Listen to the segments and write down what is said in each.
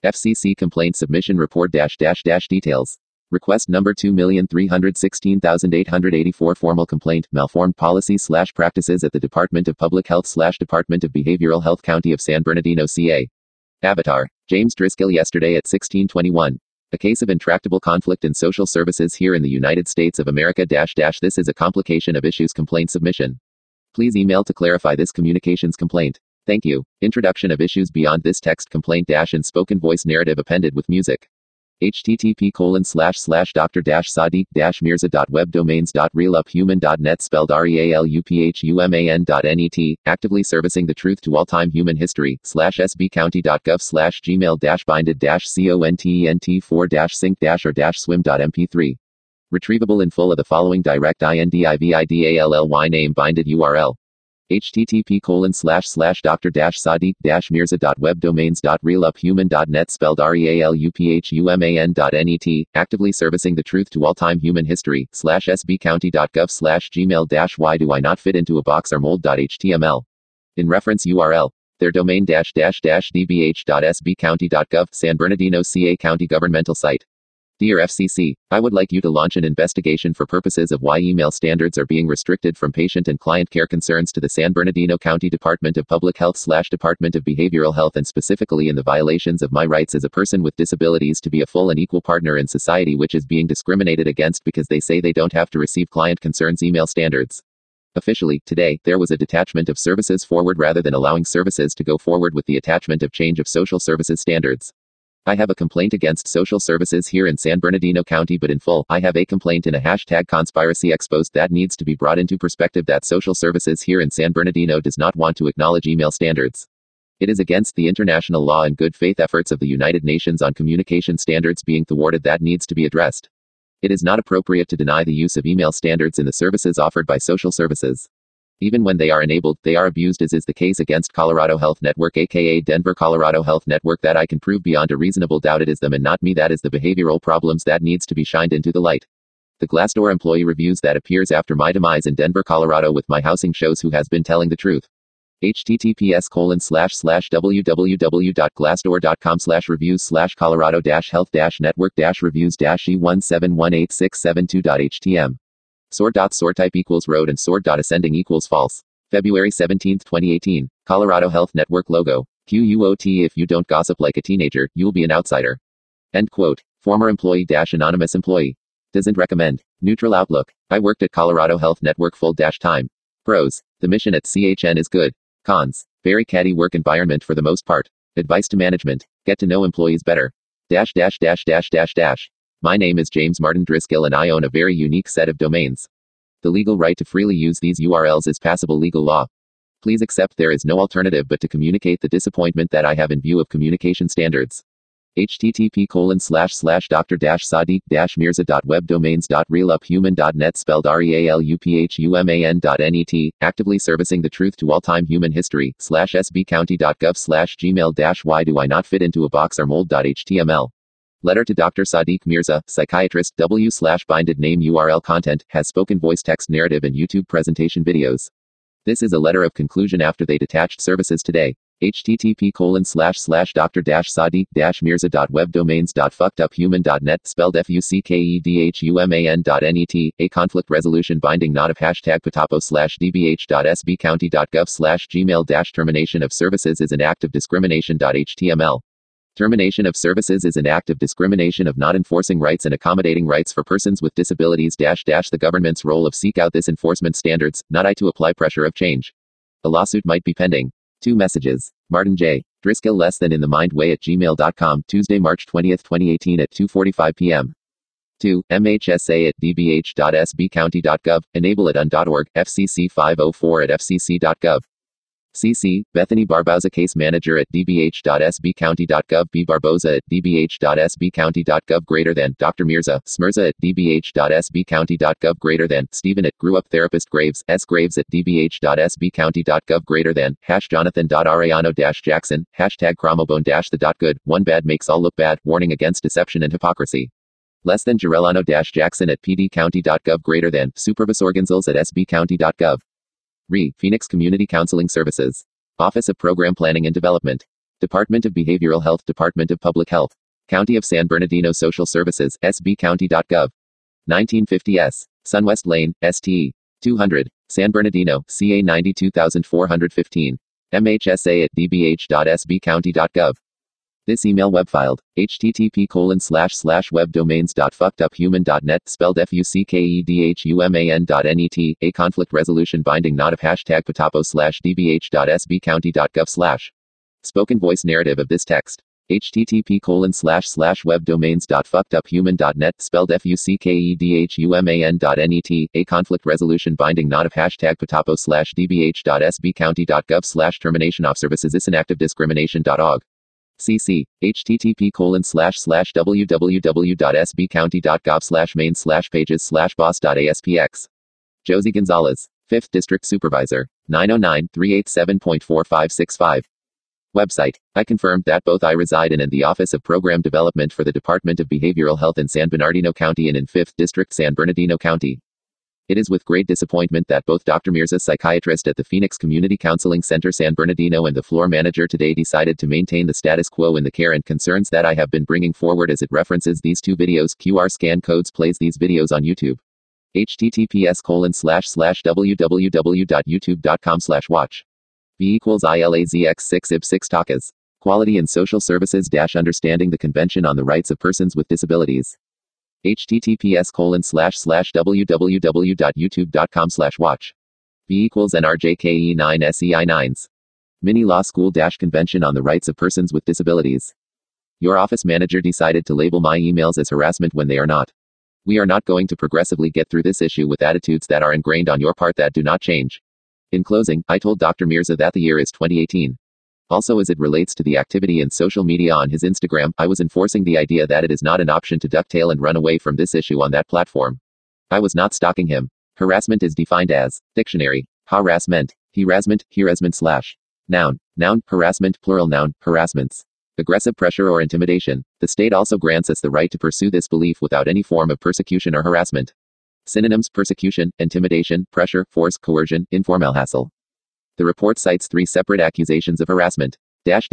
FCC complaint submission report details. Request number 2,316,884 formal complaint, malformed policies/practices at the Department of Public Health/Department of Behavioral Health County of San Bernardino, CA. Avatar, James Driscoll yesterday at 1621. A case of intractable conflict in social services here in the United States of America This is a complication of issues complaint submission. Please email to clarify this communications complaint. Thank you. Introduction of issues beyond this text complaint and spoken voice narrative appended with music. http://dr-sadiq-mirza.webdomains.realuphuman.net spelled realuphuman.net, actively servicing the truth to all-time human history, /sbcounty.gov/gmail-binded-content4-sync-or-swim.mp3. Retrievable in full of the following direct INDIVIDALLY name binded URL. http://dr-sadiq-mirza.webdomains.realuphuman.net spelled realuphuman.net, actively servicing the truth to all-time human history, /sbcounty.gov/gmail-why do I not fit into a box or mold.html. In reference URL. Their domain --dbh.sbcounty.gov, San Bernardino, CA County governmental site. Dear FCC, I would like you to launch an investigation for purposes of why email standards are being restricted from patient and client care concerns to the San Bernardino County Department of Public Health/Department of Behavioral Health, and specifically in the violations of my rights as a person with disabilities to be a full and equal partner in society, which is being discriminated against because they say they don't have to receive client concerns email standards. Officially, today, there was a detachment of services forward rather than allowing services to go forward with the attachment of change of social services standards. I have a complaint against social services here in San Bernardino County, but in full, I have a complaint in a #conspiracy exposed that needs to be brought into perspective that social services here in San Bernardino does not want to acknowledge email standards. It is against the international law and good faith efforts of the United Nations on communication standards being thwarted that needs to be addressed. It is not appropriate to deny the use of email standards in the services offered by social services. Even when they are enabled, they are abused, as is the case against Colorado Health Network, aka Denver Colorado Health Network, that I can prove beyond a reasonable doubt it is them and not me that is the behavioral problems that needs to be shined into the light. The Glassdoor employee reviews that appears after my demise in Denver, Colorado with my housing shows who has been telling the truth. https://www.glassdoor.com/reviews/colorado-health-network-reviews-E1718672.htm. Sort type equals road and sort.ascending equals false. February 17, 2018. Colorado Health Network logo. QUOT if you don't gossip like a teenager, you'll be an outsider. End quote. Former employee - anonymous employee. Doesn't recommend. Neutral outlook. I worked at Colorado Health Network full-time. Pros. The mission at CHN is good. Cons. Very catty work environment for the most part. Advice to management. Get to know employees better. My name is James Martin Driscoll and I own a very unique set of domains. The legal right to freely use these URLs is passable legal law. Please accept there is no alternative but to communicate the disappointment that I have in view of communication standards. http://dr-sadiq-mirza.webdomains.realuphuman.net spelled realuphuman.net, actively servicing the truth to all-time human history, /sbcounty.gov/gmail-why do I not fit into a box or mold.html. Letter to Dr. Sadiq Mirza, psychiatrist, /binded name URL content, has spoken voice text narrative and YouTube presentation videos. This is a letter of conclusion after they detached services today. http://dr-sadiq-mirza.webdomains.fuckeduphuman.net spelled FUCKEDHUMAN.net, a conflict resolution binding not of #patapo/dbh.sbcounty.gov/gmail- termination of services is an act of discrimination.html. Termination of services is an act of discrimination of not enforcing rights and accommodating rights for persons with disabilities the government's role of seek out this enforcement standards, not I to apply pressure of change. A lawsuit might be pending. 2 messages. Martin J. Driscoll less than in the mind way at gmail.com, Tuesday, March 20, 2018 at 2:45 p.m. 2. MHSA@dbh.sbcounty.gov, enable at un.org, FCC 504@fcc.gov. CC, Bethany Barboza case manager at dbh.sbcounty.gov, B. Barboza at dbh.sbcounty.gov Dr. Mirza, Smirza at dbh.sbcounty.gov Stephen at grew up therapist Graves, S. Graves at dbh.sbcounty.gov #Jonathan.Arellano-Jackson, #Cromobone-the. Good, one bad makes all look bad, warning against deception and hypocrisy. Less than Jarellano-Jackson at pdcounty.gov Supervisor Gonzales at sbcounty.gov. Phoenix Community Counseling Services. Office of Program Planning and Development. Department of Behavioral Health, Department of Public Health, County of San Bernardino Social Services, sbcounty.gov. 1950 S. Sunwest Lane, ST. 200, San Bernardino, CA 92415, MHSA at dbh.sbcounty.gov. This email web filed, http://webdomains.fuckeduphuman.net, spelled fuckedhuman.net, a conflict resolution binding not of #patapo/dbh.sbcounty.gov/. Spoken voice narrative of this text. http://webdomains.fuckeduphuman.net, spelled fuckedhuman.net, a conflict resolution binding not of #patapo/dbh.sbcounty.gov/. termination of services is inactive discrimination.org. cc http://www.sbcounty.gov/main/pages/boss.aspx. Josie Gonzalez, 5th District Supervisor, 909-387.4565. Website. I confirmed that both I reside in and the Office of Program Development for the Department of Behavioral Health in San Bernardino County and in 5th District San Bernardino County. It is with great disappointment that both Dr. Mirza, psychiatrist at the Phoenix Community Counseling Center San Bernardino, and the floor manager today decided to maintain the status quo in the care and concerns that I have been bringing forward as it references these two videos. QR scan codes plays these videos on YouTube. https://www.youtube.com/watch. V equals ILAZX6 IB6 Takas. Quality and Social Services - Understanding the Convention on the Rights of Persons with Disabilities. https://www.youtube.com/watch. V equals NRJKE9 SEI9s. Mini Law School - Convention on the Rights of Persons with Disabilities. Your office manager decided to label my emails as harassment when they are not. We are not going to progressively get through this issue with attitudes that are ingrained on your part that do not change. In closing, I told Dr. Mirza that the year is 2018. Also, as it relates to the activity in social media on his Instagram, I was enforcing the idea that it is not an option to ducktail and run away from this issue on that platform. I was not stalking him. Harassment is defined as dictionary, harassment, harassment / noun, harassment, plural noun, harassments. Aggressive pressure or intimidation. The state also grants us the right to pursue this belief without any form of persecution or harassment. Synonyms: persecution, intimidation, pressure, force, coercion, informal hassle. The report cites 3 separate accusations of harassment. If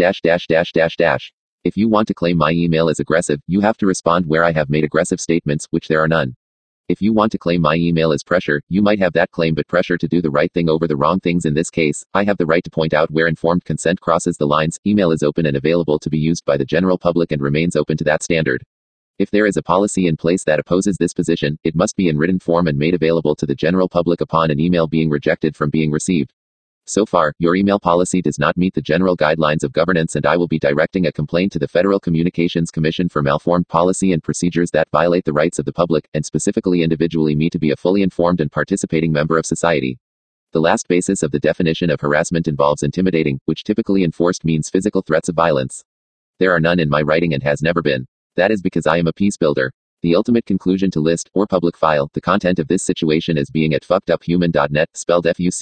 you want to claim my email as aggressive, you have to respond where I have made aggressive statements, which there are none. If you want to claim my email as pressure, you might have that claim, but pressure to do the right thing over the wrong things in this case, I have the right to point out where informed consent crosses the lines. Email is open and available to be used by the general public and remains open to that standard. If there is a policy in place that opposes this position, it must be in written form and made available to the general public upon an email being rejected from being received. So far, your email policy does not meet the general guidelines of governance, and I will be directing a complaint to the Federal Communications Commission for malformed policy and procedures that violate the rights of the public, and specifically individually me, to be a fully informed and participating member of society. The last basis of the definition of harassment involves intimidating, which typically enforced means physical threats of violence. There are none in my writing and has never been. That is because I am a peace builder. The ultimate conclusion to list, or public file, the content of this situation as being at fuckeduphuman.net, spelled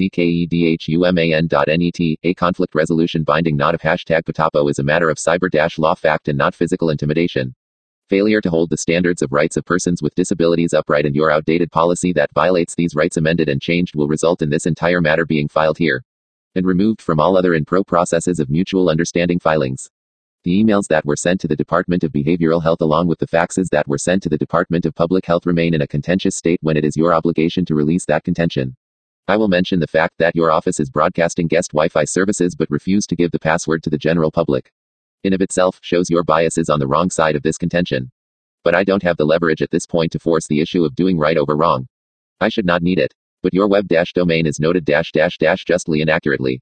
fuckedhuman.net, a conflict resolution binding not of #patapo is a matter of cyber-law fact and not physical intimidation. Failure to hold the standards of rights of persons with disabilities upright and your outdated policy that violates these rights amended and changed will result in this entire matter being filed here and removed from all other in-pro processes of mutual understanding filings. The emails that were sent to the Department of Behavioral Health along with the faxes that were sent to the Department of Public Health remain in a contentious state when it is your obligation to release that contention. I will mention the fact that your office is broadcasting guest Wi-Fi services but refuse to give the password to the general public. In of itself, shows your bias is on the wrong side of this contention. But I don't have the leverage at this point to force the issue of doing right over wrong. I should not need it. But your web-domain is noted justly and accurately.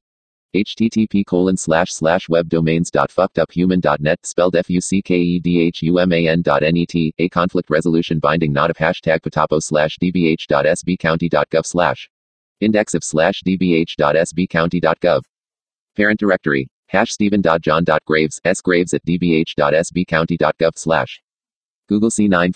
http://webdomains.fuckeduphuman.net, spelled fuckedhuman.net, a conflict resolution binding not of #patapo/dbh.sbcounty.gov/. Index of /dbh.sbcounty.gov. Parent directory. #Stephen.John.Graves, sgraves at dbh.sbcounty.gov/. Google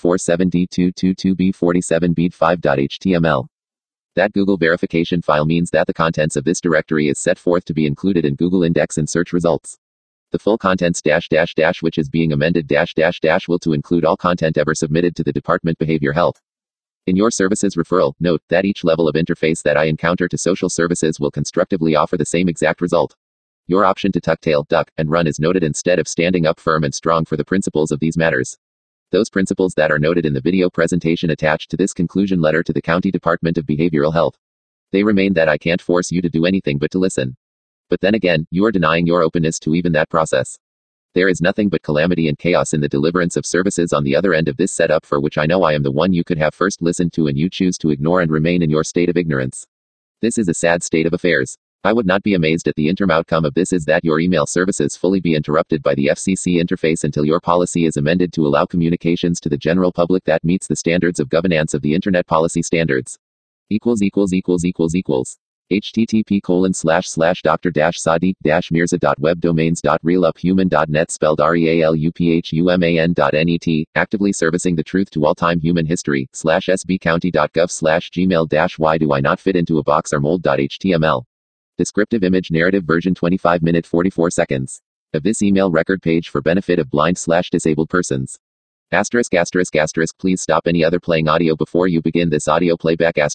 C947D222B47Bead5.html. That Google verification file means that the contents of this directory is set forth to be included in Google Index and search results. The full contents -- which is being amended -- will to include all content ever submitted to the Department Behavior Health. In your services referral, note that each level of interface that I encounter to social services will constructively offer the same exact result. Your option to tuck tail, duck, and run is noted instead of standing up firm and strong for the principles of these matters. Those principles that are noted in the video presentation attached to this conclusion letter to the County Department of Behavioral Health. They remain that I can't force you to do anything but to listen. But then again, you are denying your openness to even that process. There is nothing but calamity and chaos in the deliverance of services on the other end of this setup, for which I know I am the one you could have first listened to, and you choose to ignore and remain in your state of ignorance. This is a sad state of affairs. I would not be amazed at the interim outcome of this is that your email services fully be interrupted by the FCC interface until your policy is amended to allow communications to the general public that meets the standards of governance of the Internet Policy Standards. http://dr-sadiq-mirza.webdomains.realuphuman.net spelled realuphuman.net, actively servicing the truth to all-time human history, /sbcounty.gov/gmail-why do I not fit into a box or mold.html. Descriptive image narrative version 25 minute 44 seconds. Of this email record page for benefit of blind/disabled persons. *****. Please stop any other playing audio before you begin this audio playback. *****.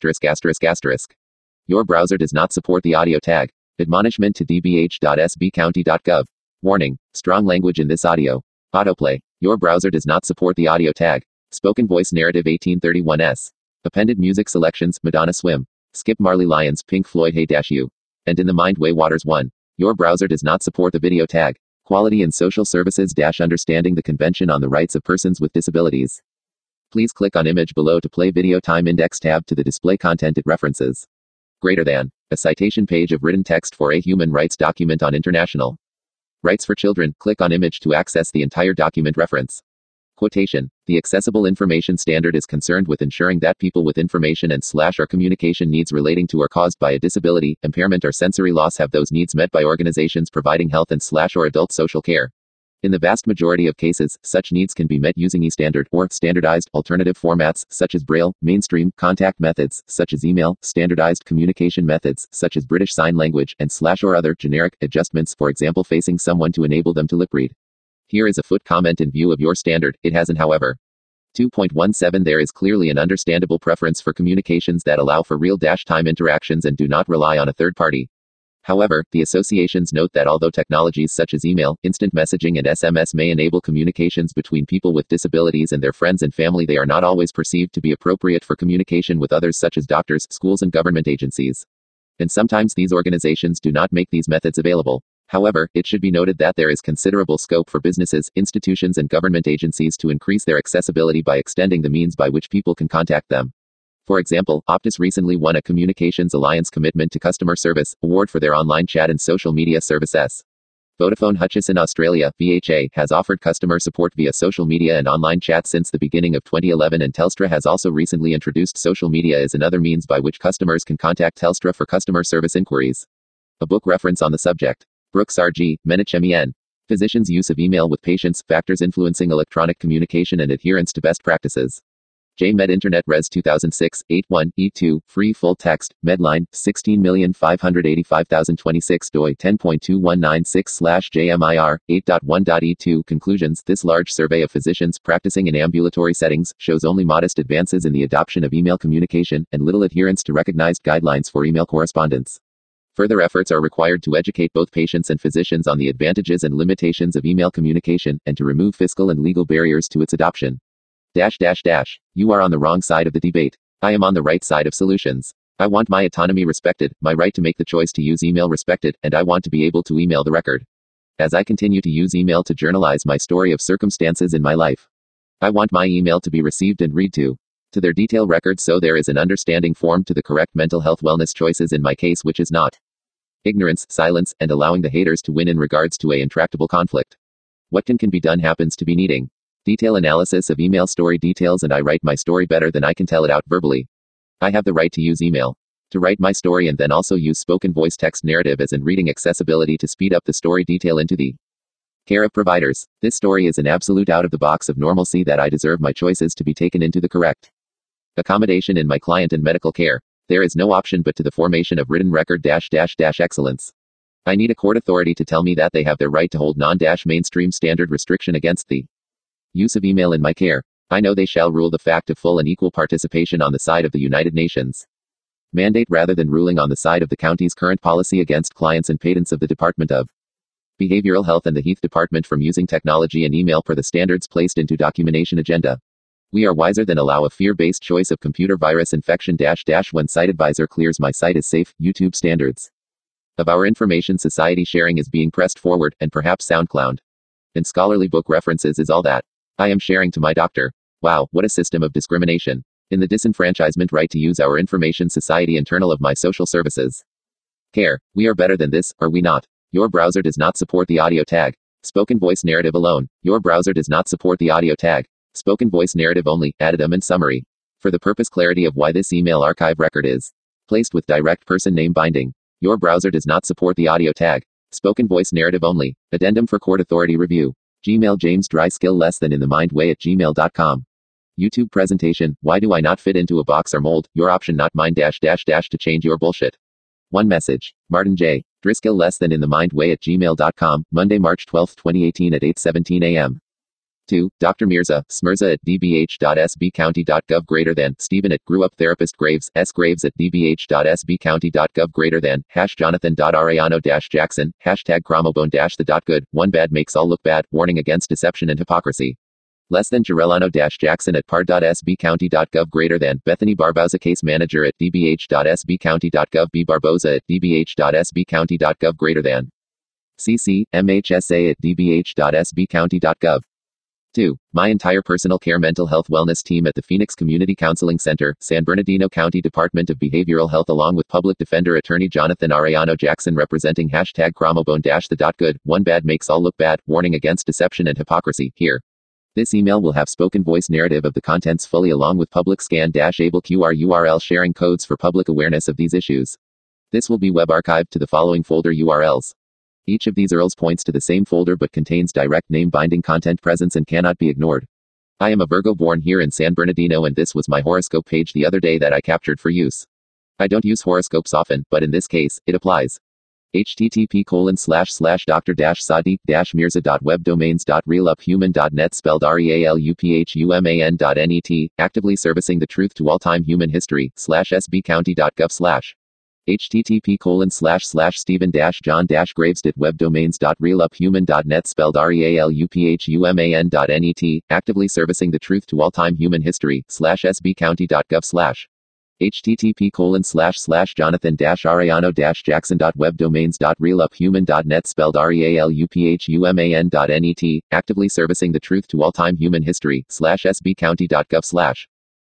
Your browser does not support the audio tag. Admonishment to dbh.sbcounty.gov. Warning. Strong language in this audio. Autoplay. Your browser does not support the audio tag. Spoken voice narrative 1831s. Appended music selections Madonna Swim. Skip Marley Lyons Pink Floyd Hey-You. And In the Mind Way Waters 1. Your browser does not support the video tag. Quality in Social Services - Understanding the Convention on the Rights of Persons with Disabilities. Please click on image below to play video time index tab to the display content it references. Greater than. A citation page of written text for a human rights document on international rights for children. Click on image to access the entire document reference. Quotation. The Accessible Information Standard is concerned with ensuring that people with information and/or communication needs relating to or caused by a disability, impairment or sensory loss have those needs met by organizations providing health and/or adult social care. In the vast majority of cases, such needs can be met using e-standard or standardized alternative formats such as Braille, mainstream contact methods such as email, standardized communication methods such as British Sign Language and/or other generic adjustments, for example facing someone to enable them to lip read. Here is a foot comment in view of your standard. It hasn't, however. 2.17 There is clearly an understandable preference for communications that allow for real-time interactions and do not rely on a third party. However, the associations note that although technologies such as email, instant messaging and SMS may enable communications between people with disabilities and their friends and family, they are not always perceived to be appropriate for communication with others such as doctors, schools and government agencies. And sometimes these organizations do not make these methods available. However, it should be noted that there is considerable scope for businesses, institutions and government agencies to increase their accessibility by extending the means by which people can contact them. For example, Optus recently won a Communications Alliance Commitment to Customer Service award for their online chat and social media services. Vodafone Hutchison Australia, VHA, has offered customer support via social media and online chat since the beginning of 2011, and Telstra has also recently introduced social media as another means by which customers can contact Telstra for customer service inquiries. A book reference on the subject. Brooks R.G., Menachem E.N. Physicians' Use of Email with Patients, Factors Influencing Electronic Communication and Adherence to Best Practices. JMed Internet Res 2006, 81, E2, Free Full Text, Medline, 16,585,026 doi 10.2196/JMIR, 8.1.E2 Conclusions. This large survey of physicians practicing in ambulatory settings shows only modest advances in the adoption of email communication, and little adherence to recognized guidelines for email correspondence. Further efforts are required to educate both patients and physicians on the advantages and limitations of email communication, and to remove fiscal and legal barriers to its adoption. You are on the wrong side of the debate. I am on the right side of solutions. I want my autonomy respected, my right to make the choice to use email respected, and I want to be able to email the record. As I continue to use email to journalize my story of circumstances in my life, I want my email to be received and read to their detailed record, so there is an understanding formed to the correct mental health wellness choices in my case, which is not ignorance, silence, and allowing the haters to win in regards to a intractable conflict. What can be done happens to be needing detail analysis of email story details, and I write my story better than I can tell it out verbally. I have the right to use email to write my story, and then also use spoken voice text narrative as in reading accessibility to speed up the story detail into the care of providers. This story is an absolute out of the box of normalcy that I deserve my choices to be taken into the correct accommodation in my client and medical care. There is no option but to the formation of written record excellence. I need a court authority to tell me that they have their right to hold non-mainstream standard restriction against the use of email in my care. I know they shall rule the fact of full and equal participation on the side of the United Nations mandate rather than ruling on the side of the county's current policy against clients and patents of the Department of Behavioral Health and the Heath Department from using technology and email per the standards placed into documentation agenda. We are wiser than allow a fear-based choice of computer virus infection when site advisor clears my site is safe, YouTube standards. Of our information society sharing is being pressed forward, and perhaps SoundCloud. And scholarly book references is all that. I am sharing to my doctor. Wow, what a system of discrimination. In the disenfranchisement right to use our information society internal of my social services. Care. We are better than this, are we not? Your browser does not support the audio tag. Spoken voice narrative alone. Your browser does not support the audio tag. Spoken voice narrative only, addendum and summary. For the purpose clarity of why this email archive record is placed with direct person name binding. Your browser does not support the audio tag. Spoken voice narrative only. Addendum for court authority review. Gmail James Dry skill less than in the mind way at gmail.com. YouTube presentation. Why do I not fit into a box or mold? Your option not mine to change your bullshit. One message. Martin J. Driscoll less than in the mind way at gmail.com. Monday, March 12, 2018 at 8:17 a.m. 2. Dr. Mirza, Smirza at dbh.sbcounty.gov greater than, Stephen at grew up therapist Graves, S. Graves at dbh.sbcounty.gov greater than, #Jonathan.Arellano-Jackson, #Cromobone-the. Good, one bad makes all look bad, warning against deception and hypocrisy. Less than Jarellano-Jackson at par.sbcounty.gov greater than, Bethany Barbauza case manager at dbh.sbcounty.gov B. Barboza at dbh.sbcounty.gov greater than. CC, MHSA at dbh.sbcounty.gov. 2. My entire personal care mental health wellness team at the Phoenix Community Counseling Center, San Bernardino County Department of Behavioral Health along with Public Defender Attorney Jonathan Arellano-Jackson representing #Cromobone-the. Good, one bad makes all look bad, warning against deception and hypocrisy, here. This email will have spoken voice narrative of the contents fully along with public scan-able QR URL sharing codes for public awareness of these issues. This will be web archived to the following folder URLs. Each of these URLs points to the same folder but contains direct name binding content presence and cannot be ignored. I am a Virgo born here in San Bernardino and this was my horoscope page the other day that I captured for use. I don't use horoscopes often, but in this case, it applies. http://dr-sadi-mirza.webdomains.realuphuman.net spelled realuphuman.net, actively servicing the truth to all-time human history, /sbcounty.gov/ http://stephen-john-graves.webdomains.realuphuman.net spelled realuphuman.net, actively servicing the truth to all-time human history, /sbcounty.gov/ http://jonathan-arellano-jackson.webdomains.realuphuman.net spelled realuphuman.net, actively servicing the truth to all-time human history, /sbcounty.gov/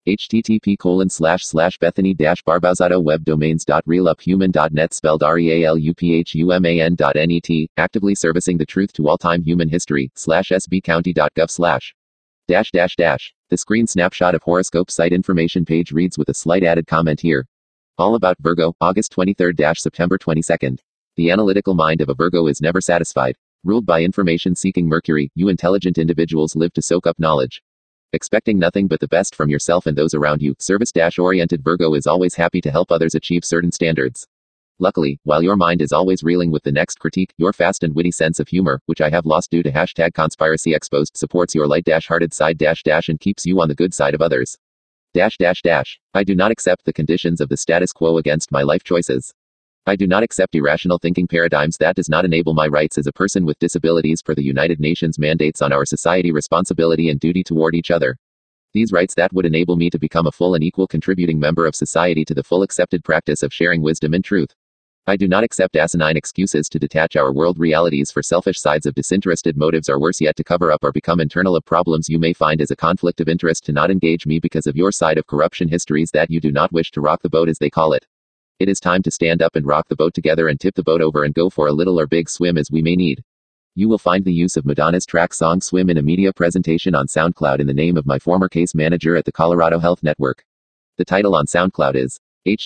http://bethany-barbauzado-webdomains.realuphuman.net spelled realuphuman.net, actively servicing the truth to all-time human history, /sbcounty.gov/ The screen snapshot of horoscope site information page reads with a slight added comment here. All about Virgo, August 23rd-September 22nd. The analytical mind of a Virgo is never satisfied. Ruled by information-seeking Mercury, you intelligent individuals live to soak up knowledge. Expecting nothing but the best from yourself and those around you, service-oriented Virgo is always happy to help others achieve certain standards. Luckily, while your mind is always reeling with the next critique, your fast and witty sense of humor, which I have lost due to #conspiracy exposed, supports your light-hearted side and keeps you on the good side of others. I do not accept the conditions of the status quo against my life choices. I do not accept irrational thinking paradigms that does not enable my rights as a person with disabilities per the United Nations mandates on our society responsibility and duty toward each other. These rights that would enable me to become a full and equal contributing member of society to the full accepted practice of sharing wisdom and truth. I do not accept asinine excuses to detach our world realities for selfish sides of disinterested motives or worse yet to cover up or become internal of problems you may find as a conflict of interest to not engage me because of your side of corruption histories that you do not wish to rock the boat as they call it. It is time to stand up and rock the boat together and tip the boat over and go for a little or big swim as we may need. You will find the use of Madonna's track song Swim in a media presentation on SoundCloud in the name of my former case manager at the Colorado Health Network. The title on SoundCloud is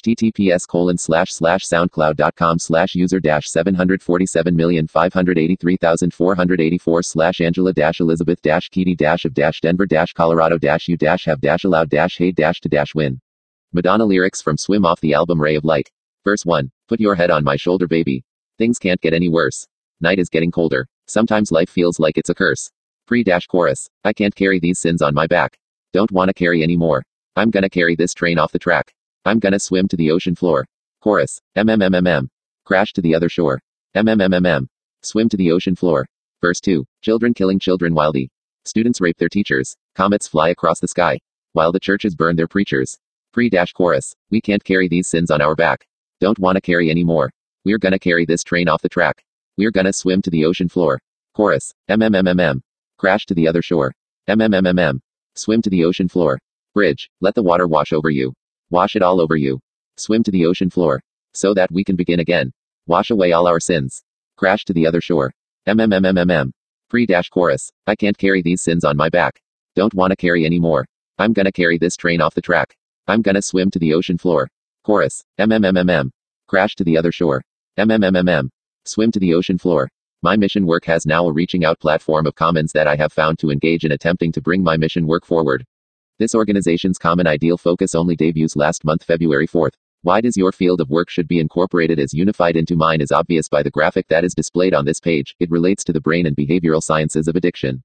https://soundcloud.com/user-747,583,484/angela-elizabeth-kitty-have-allowed-hey-to-win. Madonna lyrics from Swim off the album Ray of Light. Verse 1. Put your head on my shoulder, baby. Things can't get any worse. Night is getting colder. Sometimes life feels like it's a curse. Pre-chorus. I can't carry these sins on my back. Don't wanna carry any more. I'm gonna carry this train off the track. I'm gonna swim to the ocean floor. Chorus. MMMMM. Crash to the other shore. MMMMM. Swim to the ocean floor. Verse 2. Children killing children wildly. Students rape their teachers. Comets fly across the sky. While the churches burn their preachers. Pre-chorus. We can't carry these sins on our back. Don't wanna carry any more. We're gonna carry this train off the track. We're gonna swim to the ocean floor. Chorus. MMMMM. Crash to the other shore. MMMMM. Swim to the ocean floor. Bridge. Let the water wash over you. Wash it all over you. Swim to the ocean floor. So that we can begin again. Wash away all our sins. Crash to the other shore. MMMMM. Pre-chorus. I can't carry these sins on my back. Don't wanna carry any more. I'm gonna carry this train off the track. I'm gonna swim to the ocean floor. Chorus. MMMMM. Crash to the other shore. MMMMM. Swim to the ocean floor. My mission work has now a reaching out platform of commons that I have found to engage in attempting to bring my mission work forward. This organization's common ideal focus only debuts last month, February 4th. Why does your field of work should be incorporated as unified into mine is obvious by the graphic that is displayed on this page. It relates to the brain and behavioral sciences of addiction.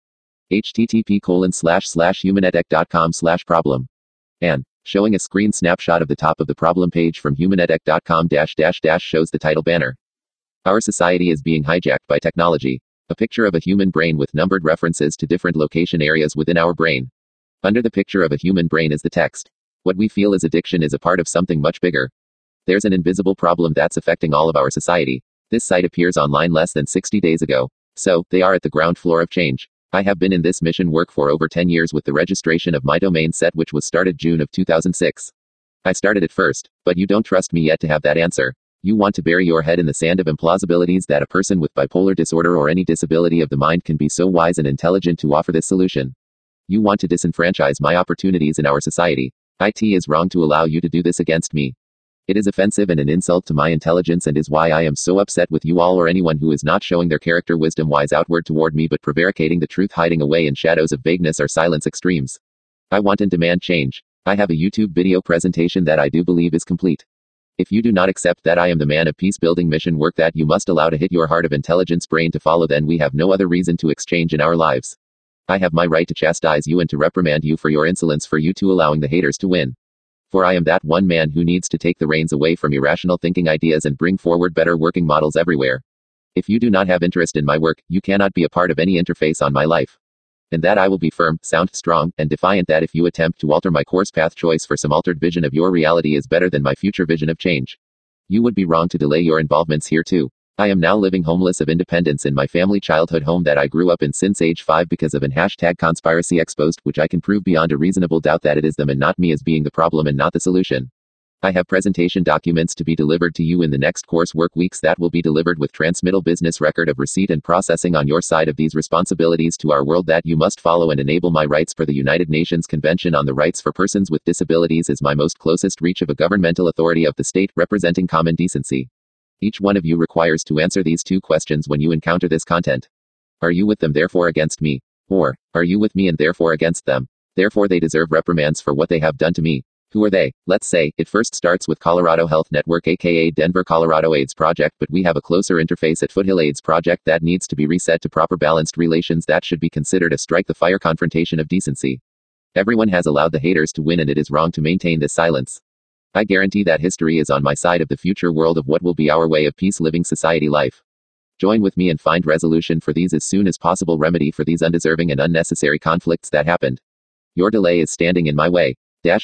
http://humanetech.com/problem. And showing a screen snapshot of the top of the problem page from humanetech.com -- shows the title banner. Our society is being hijacked by technology. A picture of a human brain with numbered references to different location areas within our brain. Under the picture of a human brain is the text. What we feel as addiction is a part of something much bigger. There's an invisible problem that's affecting all of our society. This site appears online less than 60 days ago. So, they are at the ground floor of change. I have been in this mission work for over 10 years with the registration of my domain set, which was started June of 2006. I started it first, but you don't trust me yet to have that answer. You want to bury your head in the sand of implausibilities that a person with bipolar disorder or any disability of the mind can be so wise and intelligent to offer this solution. You want to disenfranchise my opportunities in our society. It is wrong to allow you to do this against me. It is offensive and an insult to my intelligence and is why I am so upset with you all or anyone who is not showing their character wisdom wise outward toward me but prevaricating the truth hiding away in shadows of vagueness or silence extremes. I want and demand change. I have a YouTube video presentation that I do believe is complete. If you do not accept that I am the man of peace building mission work that you must allow to hit your heart of intelligence brain to follow, then we have no other reason to exchange in our lives. I have my right to chastise you and to reprimand you for your insolence, for you to allowing the haters to win. For I am that one man who needs to take the reins away from irrational thinking ideas and bring forward better working models everywhere. If you do not have interest in my work, you cannot be a part of any interface on my life. And that I will be firm, sound, strong, and defiant that if you attempt to alter my course path choice for some altered vision of your reality is better than my future vision of change. You would be wrong to delay your involvements here too. I am now living homeless of independence in my family childhood home that I grew up in since age 5 because of an #conspiracy exposed, which I can prove beyond a reasonable doubt that it is them and not me as being the problem and not the solution. I have presentation documents to be delivered to you in the next course work weeks that will be delivered with transmittal business record of receipt and processing on your side of these responsibilities to our world that you must follow and enable. My rights for the United Nations Convention on the Rights for Persons with Disabilities is my most closest reach of a governmental authority of the state representing common decency. Each one of you requires to answer these 2 questions when you encounter this content. Are you with them therefore against me? Or, are you with me and therefore against them? Therefore they deserve reprimands for what they have done to me. Who are they? Let's say, it first starts with Colorado Health Network aka Denver Colorado AIDS Project, but we have a closer interface at Foothill AIDS Project that needs to be reset to proper balanced relations that should be considered a strike the fire confrontation of decency. Everyone has allowed the haters to win and it is wrong to maintain this silence. I guarantee that history is on my side of the future world of what will be our way of peace living society life. Join with me and find resolution for these as soon as possible, remedy for these undeserving and unnecessary conflicts that happened. Your delay is standing in my way.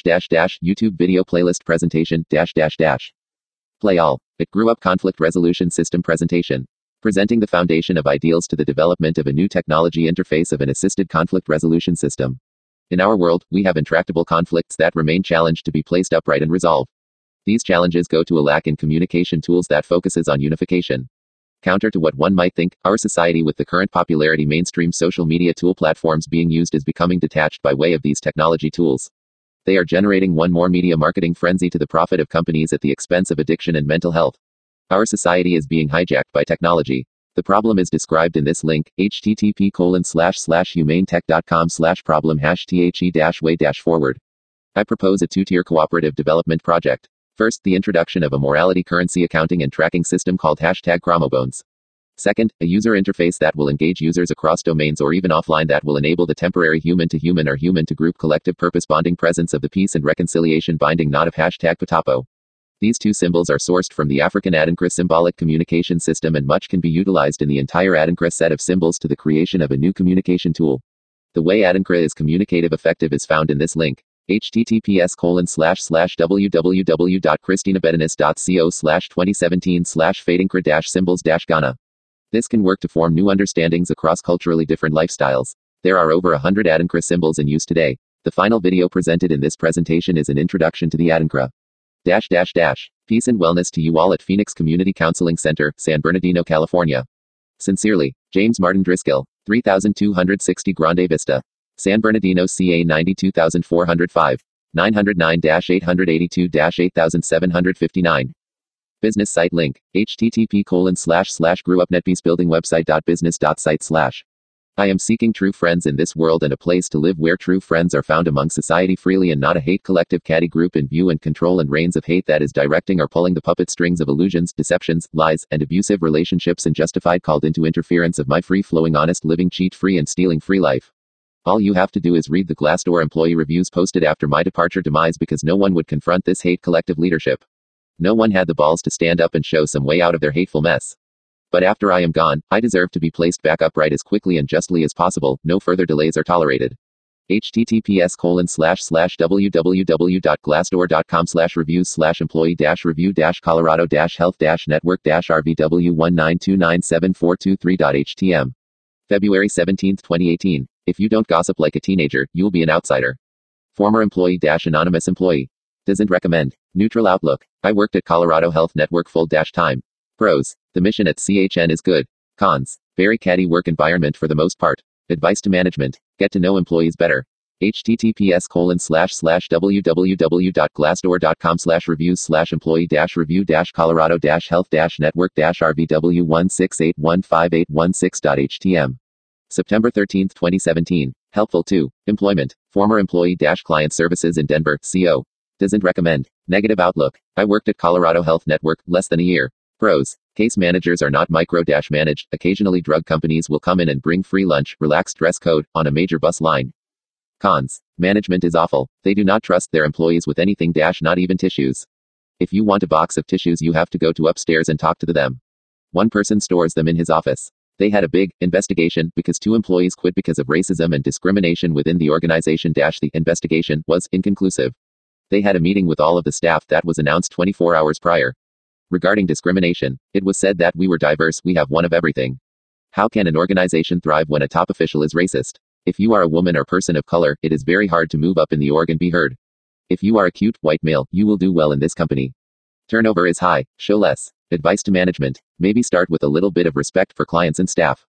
YouTube video playlist presentation Play all. It grew up conflict resolution system presentation. Presenting the foundation of ideals to the development of a new technology interface of an assisted conflict resolution system. In our world, we have intractable conflicts that remain challenged to be placed upright and resolved. These challenges go to a lack in communication tools that focuses on unification. Counter to what one might think, our society with the current popularity mainstream social media tool platforms being used is becoming detached by way of these technology tools. They are generating one more media marketing frenzy to the profit of companies at the expense of addiction and mental health. Our society is being hijacked by technology. The problem is described in this link, http://humanetech.com/problem #the-way-forward. I propose a 2-tier cooperative development project. First, the introduction of a morality currency accounting and tracking system called #chromobones. Second, a user interface that will engage users across domains or even offline that will enable the temporary human-to-human or human-to-group collective purpose bonding presence of the peace and reconciliation binding knot of #Potapo. These two symbols are sourced from the African Adinkra symbolic communication system, and much can be utilized in the entire Adinkra set of symbols to the creation of a new communication tool. The way Adinkra is communicative effective is found in this link. https://www.christinabedinis.co/2017/fadinkra-symbols-Ghana. This can work to form new understandings across culturally different lifestyles. There are over 100 Adinkra symbols in use today. The final video presented in this presentation is an introduction to the Adinkra. Peace and wellness to you all at Phoenix Community Counseling Center, San Bernardino, California. Sincerely, James Martin Driscoll, 3260 Grande Vista, San Bernardino, CA 92405, 909-882-8759. Business site link, http://grewupnetpeacebuildingwebsite.business.site/. I am seeking true friends in this world and a place to live where true friends are found among society freely and not a hate collective catty group in view and control and reigns of hate that is directing or pulling the puppet strings of illusions, deceptions, lies, and abusive relationships and justified called into interference of my free-flowing honest living cheat-free and stealing-free life. All you have to do is read the Glassdoor employee reviews posted after my demise because no one would confront this hate collective leadership. No one had the balls to stand up and show some way out of their hateful mess. But after I am gone, I deserve to be placed back upright as quickly and justly as possible. No further delays are tolerated. https://www.glassdoor.com/reviews/employee-review-colorado-health-network-rvw192974223.htm. February 17, 2018. If you don't gossip like a teenager, you'll be an outsider. Former employee-anonymous employee. Doesn't recommend. Neutral outlook. I worked at Colorado Health Network full-time. Pros. The mission at CHN is good. Cons. Very catty work environment for the most part. Advice to management. Get to know employees better. https://www.glassdoor.com/reviews/employee-review-colorado-health-network-rvw168158116.htm. September 13, 2017. Helpful 2. Employment. Former employee-client services in Denver, CO. Doesn't recommend. Negative outlook. I worked at Colorado Health Network, less than a year. Pros. Case managers are not micro-managed. Occasionally drug companies will come in and bring free lunch, relaxed dress code, on a major bus line. Cons. Management is awful. They do not trust their employees with anything, not even tissues. If you want a box of tissues, you have to go to upstairs and talk to them. One person stores them in his office. They had a big investigation because 2 employees quit because of racism and discrimination within the organization. The investigation was inconclusive. They had a meeting with all of the staff that was announced 24 hours prior. Regarding discrimination, it was said that we were diverse, we have one of everything. How can an organization thrive when a top official is racist? If you are a woman or person of color, it is very hard to move up in the org and be heard. If you are a cute, white male, you will do well in this company. Turnover is high, show less. Advice to management. Maybe start with a little bit of respect for clients and staff.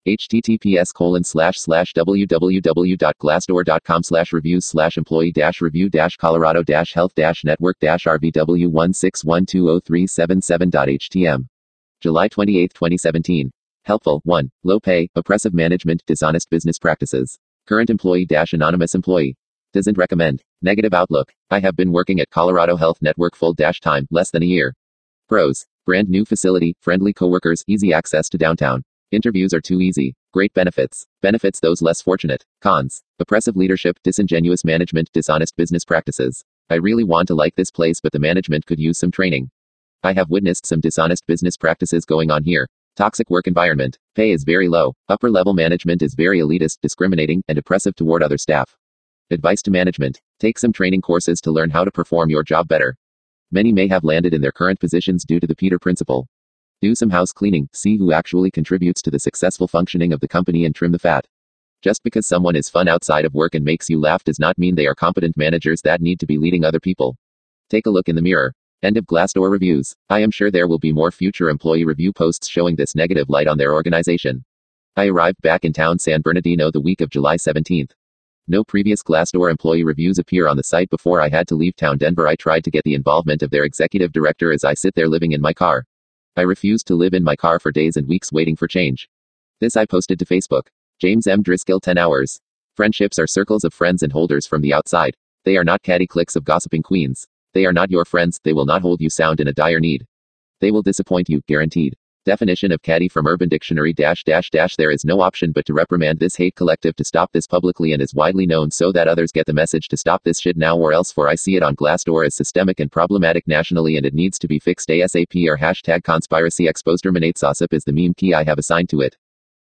https://www.glassdoor.com/reviews/employee-review-colorado-health-network-rvw161203777.htm. July 28, 2017. Helpful 1. Low pay, oppressive management, dishonest business practices. Current employee-anonymous employee. Doesn't recommend. Negative outlook. I have been working at Colorado Health Network full-time, less than a year. Pros. Brand new facility, friendly coworkers, easy access to downtown. Interviews are too easy. Great benefits. Benefits those less fortunate. Cons. Oppressive leadership, disingenuous management, dishonest business practices. I really want to like this place, but the management could use some training. I have witnessed some dishonest business practices going on here. Toxic work environment. Pay is very low. Upper level management is very elitist, discriminating, and oppressive toward other staff. Advice to management. Take some training courses to learn how to perform your job better. Many may have landed in their current positions due to the Peter Principle. Do some house cleaning, see who actually contributes to the successful functioning of the company and trim the fat. Just because someone is fun outside of work and makes you laugh does not mean they are competent managers that need to be leading other people. Take a look in the mirror. End of Glassdoor reviews. I am sure there will be more future employee review posts showing this negative light on their organization. I arrived back in town San Bernardino the week of July 17th. No previous Glassdoor employee reviews appear on the site before I had to leave town Denver. I tried to get the involvement of their executive director as I sit there living in my car. I refused to live in my car for days and weeks waiting for change. This I posted to Facebook. James M. Driscoll 10 hours. Friendships are circles of friends and holders from the outside. They are not catty cliques of gossiping queens. They are not your friends, they will not hold you sound in a dire need. They will disappoint you, guaranteed. Definition of catty from Urban Dictionary -- there is no option but to reprimand this hate collective, to stop this publicly and is widely known so that others get the message to stop this shit now or else, for I see it on Glassdoor as systemic and problematic nationally and it needs to be fixed ASAP, or hashtag conspiracy exposterminates OSIP is the meme key I have assigned to it.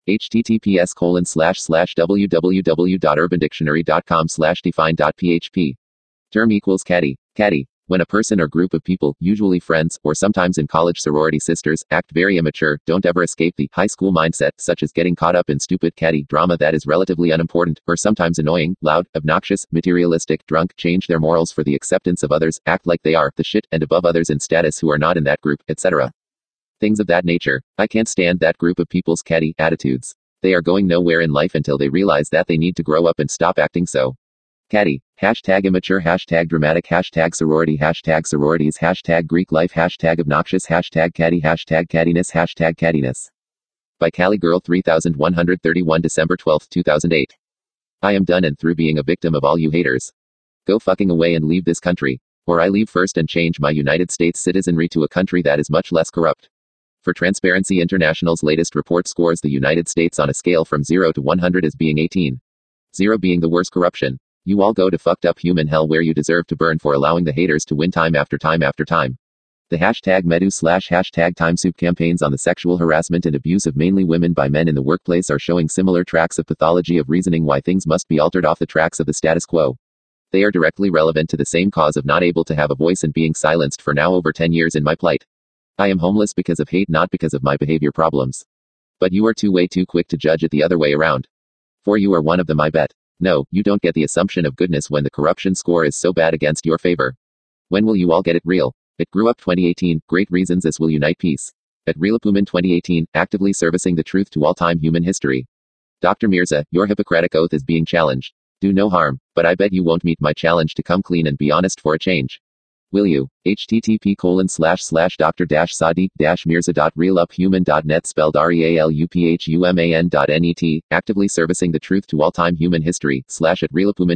https://www.urbandictionary.com/define.php. Term equals catty. Catty. When a person or group of people, usually friends, or sometimes in college sorority sisters, act very immature, don't ever escape the high school mindset, such as getting caught up in stupid catty drama that is relatively unimportant, or sometimes annoying, loud, obnoxious, materialistic, drunk, change their morals for the acceptance of others, act like they are the shit and above others in status who are not in that group, etc. Things of that nature. I can't stand that group of people's catty attitudes. They are going nowhere in life until they realize that they need to grow up and stop acting so catty. Hashtag immature, hashtag dramatic, hashtag sorority, hashtag sororities, hashtag Greek life, hashtag obnoxious, hashtag catty, hashtag cattiness, hashtag cattiness. By Cali Girl 3131, December 12, 2008. I am done and through being a victim of all you haters. Go fucking away and leave this country. Or I leave first and change my United States citizenry to a country that is much less corrupt. For Transparency International's latest report scores the United States on a scale from 0 to 100 as being 18. 0 being the worst corruption. You all go to fucked up human hell where you deserve to burn for allowing the haters to win time after time after time. The hashtag Medu / hashtag TimeSoup campaigns on the sexual harassment and abuse of mainly women by men in the workplace are showing similar tracks of pathology of reasoning why things must be altered off the tracks of the status quo. They are directly relevant to the same cause of not able to have a voice and being silenced for now over 10 years in my plight. I am homeless because of hate, not because of my behavior problems. But you are way too quick to judge it the other way around. For you are one of them, I bet. No, you don't get the assumption of goodness when the corruption score is so bad against your favor. When will you all get it real? It grew up 2018, great reasons this will unite peace. At Rilapuman 2018, actively servicing the truth to all-time human history. Dr. Mirza, your Hippocratic oath is being challenged. Do no harm, but I bet you won't meet my challenge to come clean and be honest for a change. Will you? http://dr-sadiq-mirza.realuphuman.net spelled realuphuman.net, actively servicing the truth to all-time human history, / at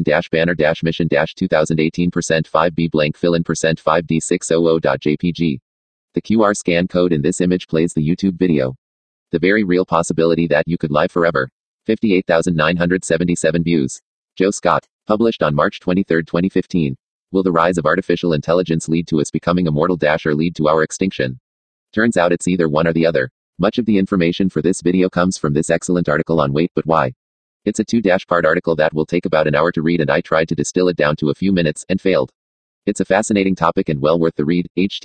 realupuman-banner-mission-2018% 5b blank fill-in%5d600.jpg. The QR scan code in this image plays the YouTube video. The very real possibility that you could lie forever. 58,977 views. Joe Scott. Published on March 23, 2015. Will the rise of artificial intelligence lead to us becoming immortal - or lead to our extinction? Turns out it's either one or the other. Much of the information for this video comes from this excellent article on Wait But Why. It's a 2-part article that will take about an hour to read and I tried to distill it down to a few minutes, and failed. It's a fascinating topic and well worth the read.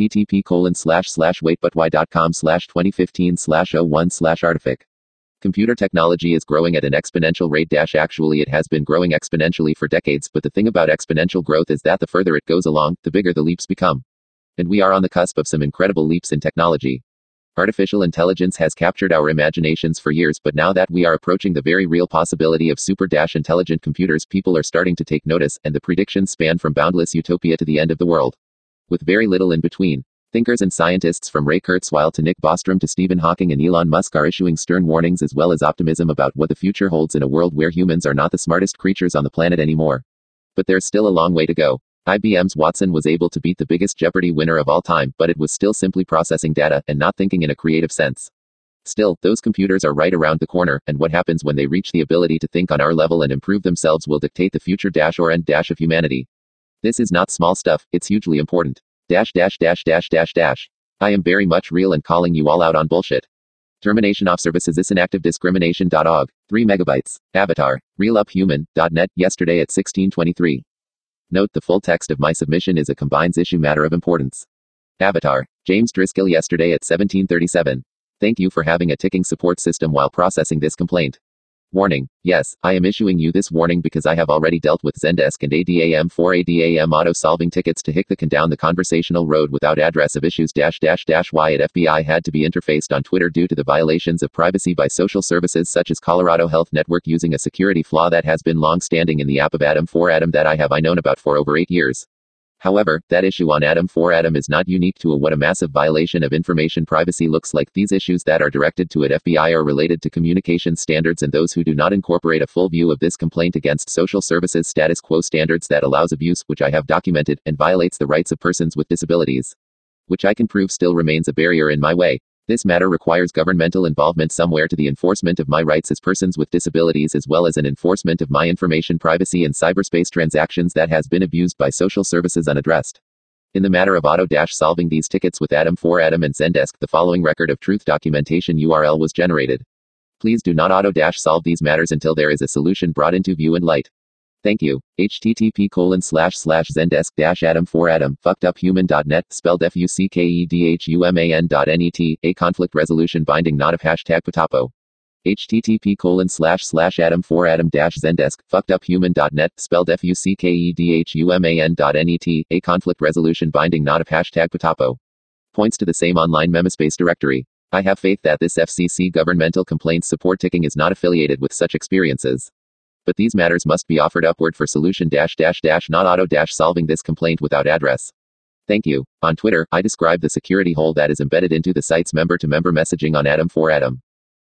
http://waitbutwhy.com/2015/01/artific. Computer technology is growing at an exponential rate - actually it has been growing exponentially for decades, but the thing about exponential growth is that the further it goes along, the bigger the leaps become. And we are on the cusp of some incredible leaps in technology. Artificial intelligence has captured our imaginations for years, but now that we are approaching the very real possibility of super intelligent computers, people are starting to take notice, and the predictions span from boundless utopia to the end of the world. With very little in between. Thinkers and scientists from Ray Kurzweil to Nick Bostrom to Stephen Hawking and Elon Musk are issuing stern warnings as well as optimism about what the future holds in a world where humans are not the smartest creatures on the planet anymore. But there's still a long way to go. IBM's Watson was able to beat the biggest Jeopardy winner of all time, but it was still simply processing data and not thinking in a creative sense. Still, those computers are right around the corner, and what happens when they reach the ability to think on our level and improve themselves will dictate the future - or end - of humanity. This is not small stuff, it's hugely important. - I am very much real and calling you all out on bullshit. Termination of services is inactivediscrimination.org. 3 megabytes. Avatar. realuphuman.net, yesterday at 16:23. Note the full text of my submission is a combines issue matter of importance. Avatar. James Driscoll, yesterday at 17:37. Thank you for having a ticking support system while processing this complaint. Warning. Yes, I am issuing you this warning because I have already dealt with Zendesk and ADAM for ADAM auto-solving tickets to hick down the conversational road without address of issues - why at FBI had to be interfaced on Twitter due to the violations of privacy by social services such as Colorado Health Network using a security flaw that has been long-standing in the app of Adam for Adam that I have known about for over 8 years. However, that issue on Adam for Adam is not unique to what a massive violation of information privacy looks like. These issues that are directed to FBI are related to communication standards and those who do not incorporate a full view of this complaint against social services status quo standards that allows abuse, which I have documented, and violates the rights of persons with disabilities. Which I can prove still remains a barrier in my way. This matter requires governmental involvement somewhere to the enforcement of my rights as persons with disabilities as well as an enforcement of my information privacy in cyberspace transactions that has been abused by social services unaddressed. In the matter of auto-solving these tickets with Adam for Adam and Zendesk, the following record of truth documentation URL was generated. Please do not auto-solve these matters until there is a solution brought into view and light. Thank you. http://zendesk-adam4adam fuckeduphuman.net spelled fuckedhuman.net a conflict resolution binding not of #patapo. http://adam4adam-zendesk fuckeduphuman.net spelled fuckedhuman.net a conflict resolution binding not of #patapo. Points to the same online memespace directory. I have faith that this FCC governmental complaints support ticking is not affiliated with such experiences. But these matters must be offered upward for solution not auto-solving this complaint without address. Thank you. On Twitter, I describe the security hole that is embedded into the site's member-to-member messaging on Adam for Adam.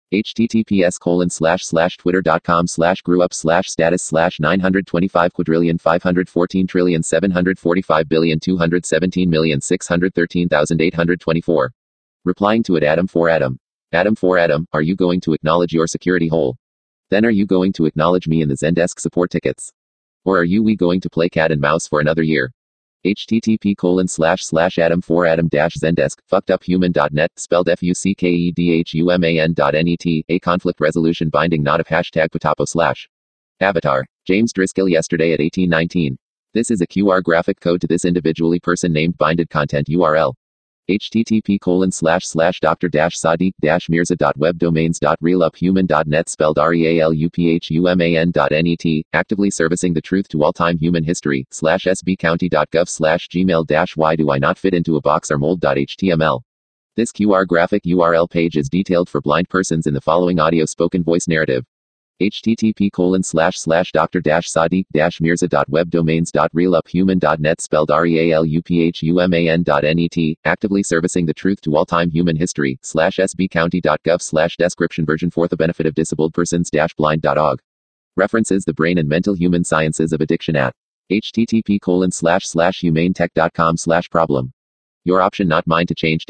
https://twitter.com/group/925quadrillion514,717,613,824. Replying to it Adam for Adam. Adam for Adam, are you going to acknowledge your security hole? Then are you going to acknowledge me in the Zendesk support tickets? Or are we going to play cat and mouse for another year? http://adam4adam-zendesk fuckeduphuman.net spelled fuckedhuman.net a conflict resolution binding not of #patapo/. Avatar. James Driscoll yesterday at 1819. This is a QR graphic code to this individually person named binded content URL. http://dr-sadiq-mirza.webdomains.realuphuman.net spelled realuphuman.net actively servicing the truth to all-time human history /sbcounty.gov/gmail-why do I not fit into a box or mold.html. This QR graphic URL page is detailed for blind persons in the following audio spoken voice narrative. http://dr-sadiq-mirza.webdomains.realuphuman.net spelled realuphuman.net actively servicing the truth to all-time human history /sbcounty.gov/description version for the benefit of disabled persons-blind.org. References the brain and mental human sciences of addiction at http://humanetech.com/problem. Your option not mine to change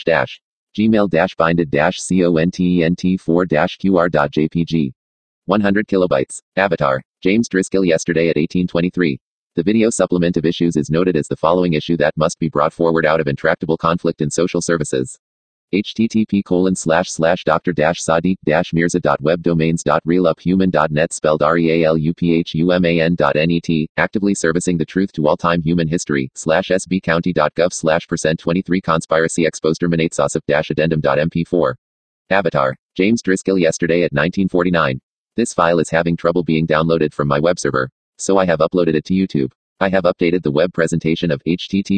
gmail-binded-content-4-qr.jpg. 100 kilobytes. Avatar. James Driscoll yesterday at 1823. The video supplement of issues is noted as the following issue that must be brought forward out of intractable conflict in social services. http://dr-sadiq-mirza.webdomains.realuphuman.net spelled realuphuman.net actively servicing the truth to all-time human history /sbcounty.gov/%23 conspiracy exposed terminates-addendum.mp4. Avatar. James Driscoll yesterday at 1949. This file is having trouble being downloaded from my web server, so I have uploaded it to YouTube. I have updated the web presentation of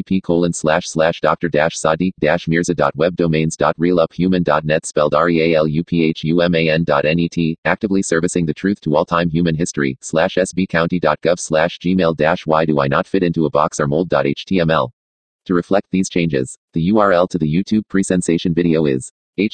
http://dr-sadiq-mirza.webdomains.realuphuman.net spelled realuphuman.net actively servicing the truth to all-time human history /sbcounty.gov/gmail-why do I not fit into a box or mold.html. To reflect these changes, the URL to the YouTube pre-sensation video is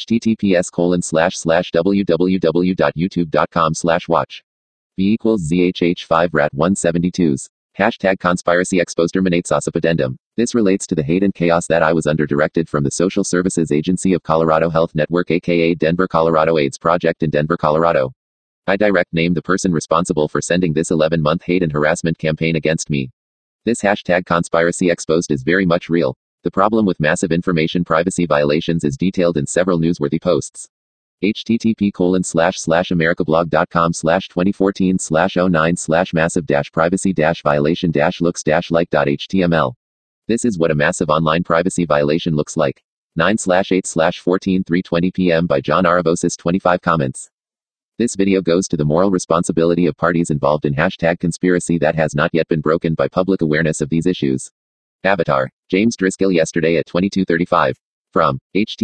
https://www.youtube.com/watch. V = ZHH5RAT172s. #conspiracy exposed terminates-addendum. This relates to the hate and chaos that I was under directed from the Social Services Agency of Colorado Health Network aka Denver, Colorado AIDS Project in Denver, Colorado. I direct name the person responsible for sending this 11-month hate and harassment campaign against me. This #conspiracy exposed is very much real. The problem with massive information privacy violations is detailed in several newsworthy posts. http://americablog.com/2014/09/massive-privacy-violation-looks-like.html. This is what a massive online privacy violation looks like. 9/8/14 3:20 p.m. by John Aravosis 25 comments. This video goes to the moral responsibility of parties involved in #conspiracy that has not yet been broken by public awareness of these issues. Avatar. James Driscoll yesterday at 22:35. From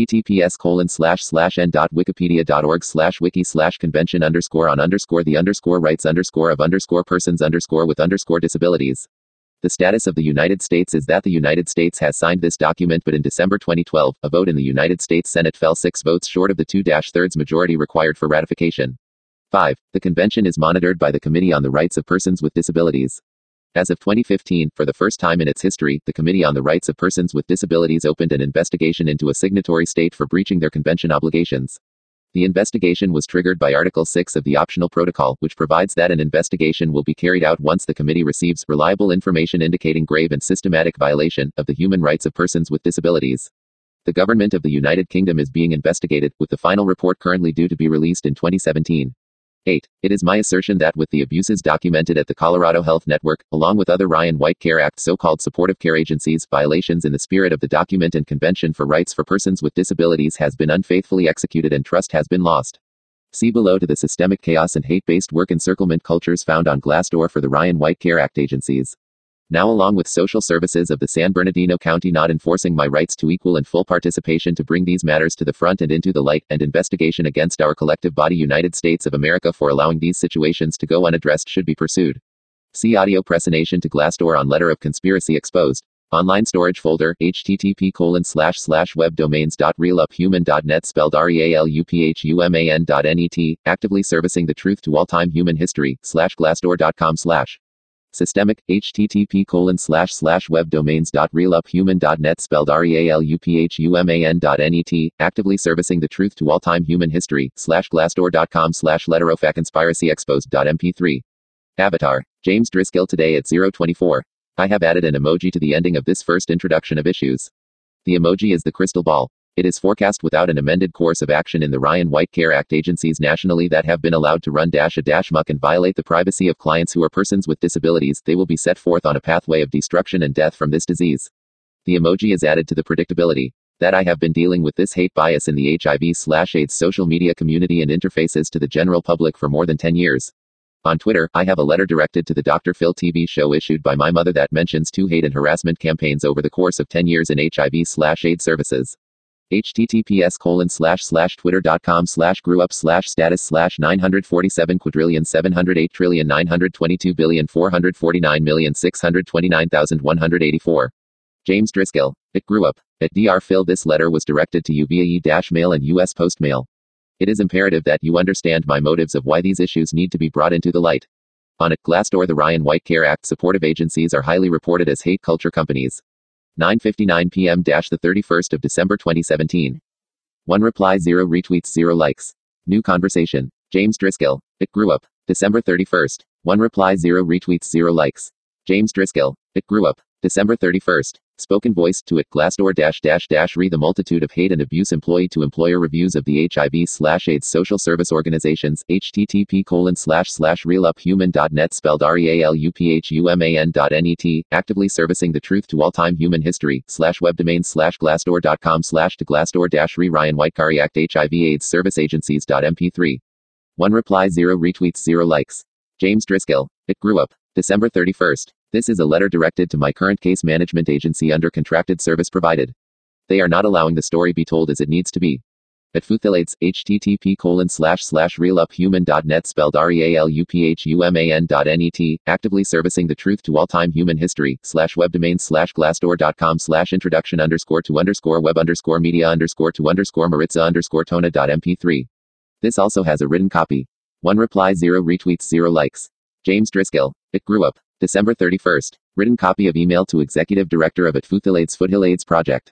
https://and.wikipedia.org/wiki/convention_on_rights_of_persons_with_disabilities. The status of the United States is that the United States has signed this document, but in December 2012, a vote in the United States Senate fell 6 votes short of the 2/3 majority required for ratification. 5. The convention is monitored by the Committee on the Rights of Persons with Disabilities. As of 2015, for the first time in its history, the Committee on the Rights of Persons with Disabilities opened an investigation into a signatory state for breaching their convention obligations. The investigation was triggered by Article 6 of the Optional Protocol, which provides that an investigation will be carried out once the committee receives reliable information indicating grave and systematic violation of the human rights of persons with disabilities. The government of the United Kingdom is being investigated, with the final report currently due to be released in 2017. 8. It is my assertion that with the abuses documented at the Colorado Health Network, along with other Ryan White Care Act so-called supportive care agencies, violations in the spirit of the document and Convention for Rights for Persons with Disabilities has been unfaithfully executed and trust has been lost. See below to the systemic chaos and hate-based work encirclement cultures found on Glassdoor for the Ryan White Care Act agencies. Now, along with social services of the San Bernardino County not enforcing my rights to equal and full participation to bring these matters to the front and into the light, and investigation against our collective body United States of America for allowing these situations to go unaddressed should be pursued. See audio pressination to Glassdoor on letter of conspiracy exposed. Online storage folder, http://webdomains.realuphuman.net spelled realuphuman.net, actively servicing the truth to all-time human history, /glassdoor.com/. Systemic, http://webdomains.realuphuman.net spelled realuphuman.net, actively servicing the truth to all-time human history, /letterofaconspiracyexposed.mp3. Avatar, James Driscoll today at 024. I have added an emoji to the ending of this first introduction of issues. The emoji is the crystal ball. It is forecast without an amended course of action in the Ryan White Care Act agencies nationally that have been allowed to run -muck and violate the privacy of clients who are persons with disabilities. They will be set forth on a pathway of destruction and death from this disease. The emoji is added to the predictability that I have been dealing with this hate bias in the HIV/AIDS social media community and interfaces to the general public for more than 10 years. On Twitter, I have a letter directed to the Dr. Phil TV show issued by my mother that mentions 2 hate and harassment campaigns over the course of 10 years in HIV/AIDS services. https://twitter.com/grew-up/status/947,748,749,629,184. James Driscoll. It grew up. At Dr. Phil, this letter was directed to you via e-mail and U.S. postmail. It is imperative that you understand my motives of why these issues need to be brought into the light. On it, Glassdoor, the Ryan White Care Act supportive agencies are highly reported as hate culture companies. 9:59 p.m. the 31st of December 2017. 1 reply, 0 retweets, 0 likes. New conversation. James Driscoll. It grew up. December 31st. 1 reply, 0 retweets, 0 likes. James Driscoll. It grew up. December 31st. Spoken voice to it. Glassdoor -- re the multitude of hate and abuse employee to employer reviews of the HIV/AIDS social service organizations. http://realuphuman.net spelled realuphuman.net, actively servicing the truth to all-time human history, /webdomains/glassdoor.com/ to Glassdoor re Ryan White Care Act HIV/AIDS service agencies.mp3. 1 reply, 0 retweets, 0 likes. James Driscoll. It grew up. December 31st. This is a letter directed to my current case management agency under contracted service provided. They are not allowing the story be told as it needs to be. At Futhalates, http://realuphuman.net spelled realuphuman.net, actively servicing the truth to all-time human history, /webdomains/glassdoor.com/introduction_web_media_to_Maritza_Tona.mp3. This also has a written copy. 1 reply, 0 retweets, 0 likes. James Driscoll. It grew up. December 31st. Written copy of email to Executive Director of at Futhalates Foothill AIDS Project.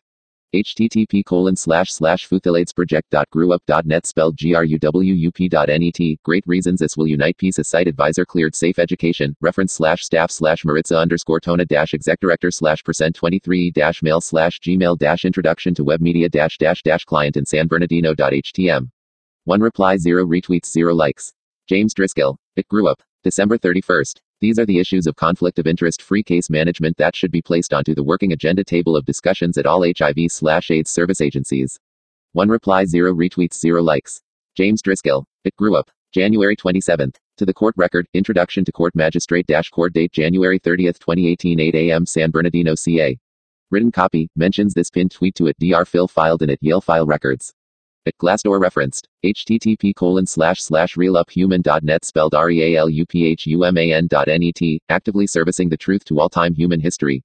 http://futhilatesproject.grewup.net spelled gruwup.net. Great reasons this will unite PISA site advisor cleared safe education. Reference /staff/Maritza_Tona-exec director /%23-mail/gmail- introduction to web media -- client in San Bernardino.htm. 1 reply, 0 retweets, 0 likes. James Driscoll. It grew up. December 31st. These are the issues of conflict of interest free case management that should be placed onto the working agenda table of discussions at all HIV/AIDS service agencies. 1 reply, 0 retweets, 0 likes. James Driscoll. It grew up. January 27th. To the court record, introduction to court magistrate - court date January 30th, 2018, 8 a.m. San Bernardino, CA. Written copy, mentions this pinned tweet to at Dr. Phil filed in at Yale File Records. At Glassdoor referenced. http://realuphuman.net spelled realuphuman.net, actively servicing the truth to all-time human history,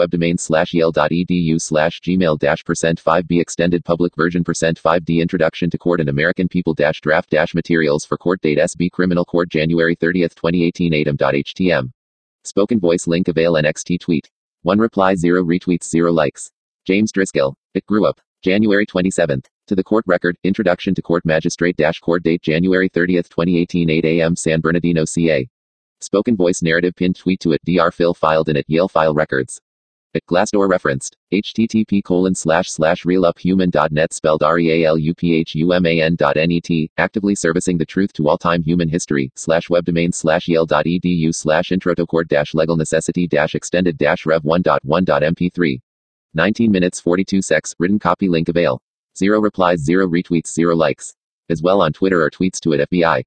/webdomains/yale.edu/gmail-%5b extended public version %5d introduction to court and American people - draft - materials for court date SB criminal court January 30th, 2018 8m.htm. Spoken voice link avail NXT tweet. 1 reply 0 retweets 0 likes. James Driscoll. It grew up. January 27th. To the court record, introduction to court magistrate court date January 30th 2018 8 a.m. San Bernardino CA. Spoken voice narrative pinned tweet to it Dr. Phil filed in at Yale File Records. At Glassdoor referenced. http://realuphuman.net spelled realuphuman.net, actively servicing the truth to all-time human history, /webdomain/yale.edu/intro to court-legal necessity-extended-rev1.1.mp3. 19 minutes 42 secs, written copy link avail. 0 replies 0 retweets 0 likes. As well on Twitter or tweets to it FBI.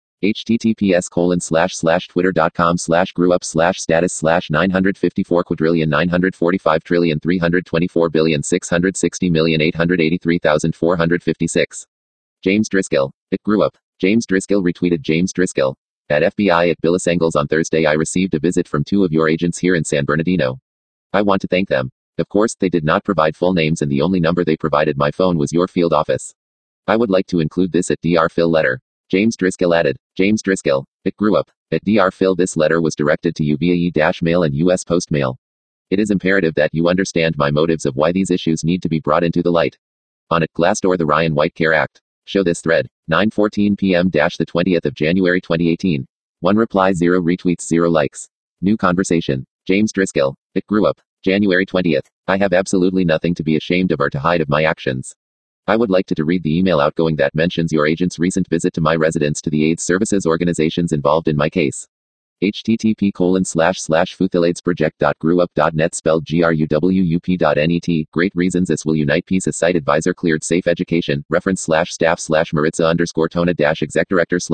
https://twitter.com/group/status/954,945,660,883,456. James Driscoll. It grew up. James Driscoll retweeted James Driscoll. At FBI at Billis Engels on Thursday I received a visit from 2 of your agents here in San Bernardino. I want to thank them. Of course, they did not provide full names and the only number they provided my phone was your field office. I would like to include this at Dr. Phil letter. James Driscoll added. James Driscoll. It grew up. At Dr. Phil this letter was directed to you via e-mail and U.S. Post Mail. It is imperative that you understand my motives of why these issues need to be brought into the light. On it, Glassdoor the Ryan White Care Act. Show this thread. 9:14 p.m. the 20th of January 2018. 1 reply 0 retweets 0 likes. New conversation. James Driscoll. It grew up. January 20th. I have absolutely nothing to be ashamed of or to hide of my actions. I would like to read the email outgoing that mentions your agent's recent visit to my residence to the AIDS services organizations involved in my case. http://futhiladesproject.grewup.net spelled gruwup.net. Great reasons this will unite pieces site advisor cleared safe education, reference/staff/Maritza_Tona-exec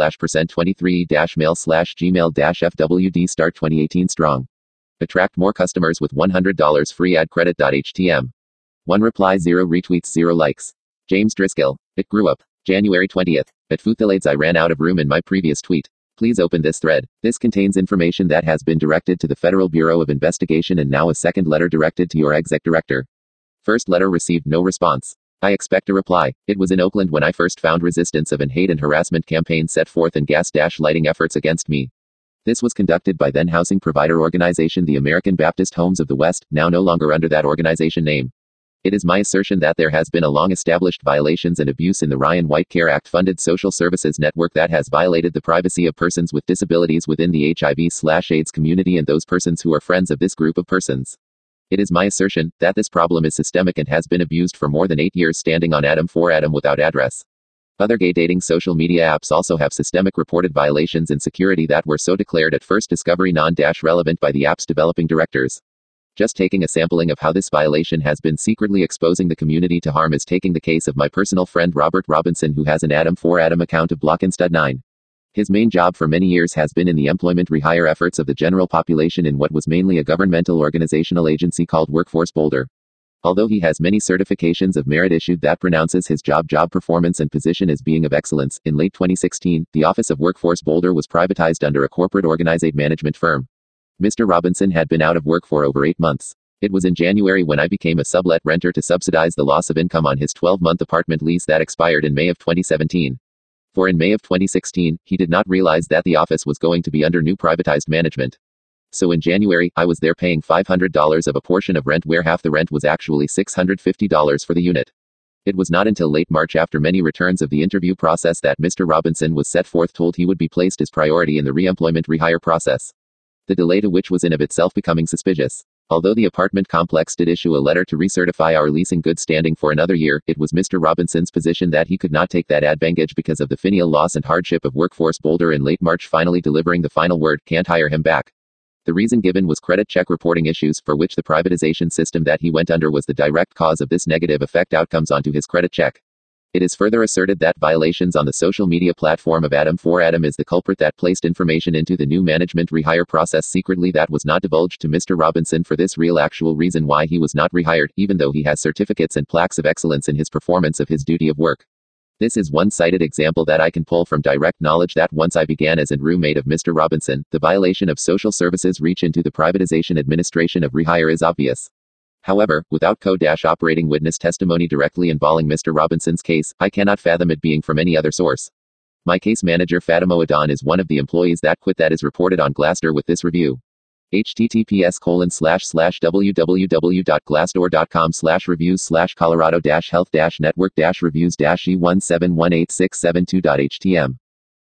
director/%23-mail/gmail-FWD start 2018 strong. Attract more customers with $100 free ad credit.htm. 1 reply 0 retweets 0 likes. James Driscoll. It grew up. January 20th. At Futhilades I ran out of room in my previous tweet. Please open this thread. This contains information that has been directed to the Federal Bureau of Investigation and now a second letter directed to your exec director. First letter received no response. I expect a reply. It was in Oakland when I first found resistance of an hate and harassment campaign set forth and gas-lighting efforts against me. This was conducted by then housing provider organization the American Baptist Homes of the West, now no longer under that organization name. It is my assertion that there has been a long-established violations and abuse in the Ryan White Care Act-funded social services network that has violated the privacy of persons with disabilities within the HIV/AIDS community and those persons who are friends of this group of persons. It is my assertion that this problem is systemic and has been abused for more than 8 years standing on Adam4Adam without address. Other gay dating social media apps also have systemic reported violations in security that were so declared at first discovery non-relevant by the app's developing directors. Just taking a sampling of how this violation has been secretly exposing the community to harm is taking the case of my personal friend Robert Robinson who has an Adam4Adam account of Blockenstud9. His main job for many years has been in the employment rehire efforts of the general population in what was mainly a governmental organizational agency called Workforce Boulder. Although he has many certifications of merit issued that pronounces his job performance and position as being of excellence, in late 2016, the Office of Workforce Boulder was privatized under a corporate organized management firm. Mr. Robinson had been out of work for over 8 months. It was in January when I became a sublet renter to subsidize the loss of income on his 12-month apartment lease that expired in May of 2017. For in May of 2016, he did not realize that the office was going to be under new privatized management. So in January, I was there paying $500 of a portion of rent where half the rent was actually $650 for the unit. It was not until late March after many returns of the interview process that Mr. Robinson was set forth told he would be placed as priority in the reemployment rehire process. The delay to which was in of itself becoming suspicious. Although the apartment complex did issue a letter to recertify our lease in good standing for another year, it was Mr. Robinson's position that he could not take that advantage because of the finial loss and hardship of Workforce Boulder in late March finally delivering the final word, can't hire him back. The reason given was credit check reporting issues for which the privatization system that he went under was the direct cause of this negative effect outcomes onto his credit check. It is further asserted that violations on the social media platform of Adam4Adam is the culprit that placed information into the new management rehire process secretly that was not divulged to Mr. Robinson for this real actual reason why he was not rehired, even though he has certificates and plaques of excellence in his performance of his duty of work. This is one-sided example that I can pull from direct knowledge that once I began as a roommate of Mr. Robinson, the violation of social services reach into the privatization administration of rehire is obvious. However, without co-operating witness testimony directly involving Mr. Robinson's case, I cannot fathom it being from any other source. My case manager Fatima Adan is one of the employees that quit that is reported on Glassdoor with this review. https://www.glassdoor.com/reviews/colorado-health-network-reviews/e1718672.htm.